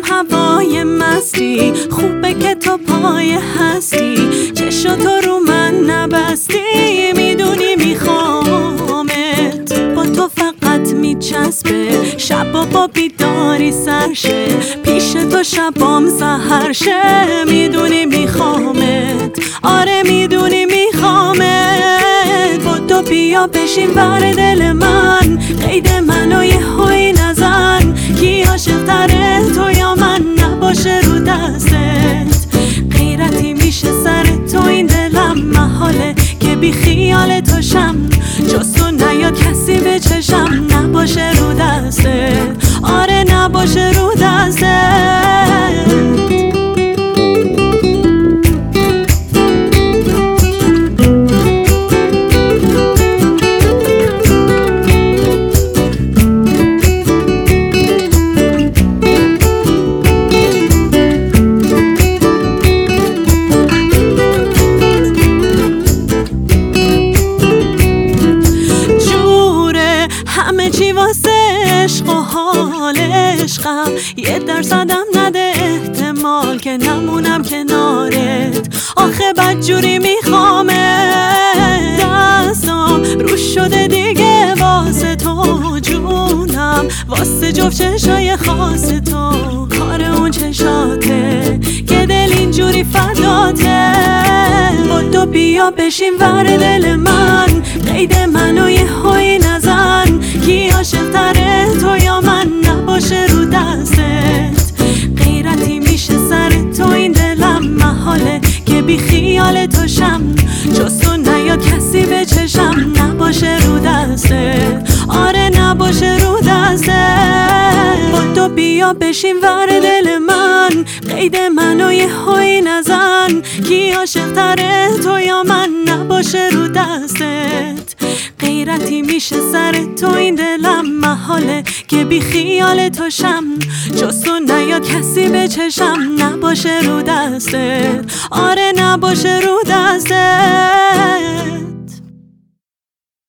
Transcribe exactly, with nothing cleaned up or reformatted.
هوای مستی، خوبه که تو پای هستی، چشم تو رو من نبستی، میدونی میخوامت، با تو فقط میچسبه، شب با بیداری سرشه، پیش تو شبام سحر شه، میدونی میخوامت، آره میدونی میخوامت، با تو بیا بشین ور دل من، قید منو یه هوی نزن، کی عاشق تره تو یا من، نباشه رو دستت، غیرتی میشه سر تو این دلم، محاله که بی خیال تو شم، جز تو نیاد کسی به چشم، نباشه رو دستت، آره نباشه رو دستت. همه چی واسه عشق و حال عشقم، یه درصدم نده احتمال که نمونم کنارت، آخه بدجوری میخوامت، دستم رو شده دیگه واسه تو جونم، واسه جفت چشای خاص تو، کار اون چشاته که دل اینجوری فداته، با تو بیا بشین ور دل من، قید منو یه هوی نزن، کی عاشق تره تو یا من، نباشه رو دستت، غیرتی میشه سر تو این دلم، محاله که بی خیال تو شم، جز تو نیاد کسی به چشم، نباشه رو دستت، آره نباشه رو دستت، با تو بیا بشین ور دل من، قید منو یه هوی نزن، کی عاشق تره تو یا من، نباشه رو دستت، غیرتی میشه سر تو این دلم، محاله که بی خیال تو شم، جز تو نیاد کسی به چشم، نباشه رو دستت، آره نباشه رو دستت.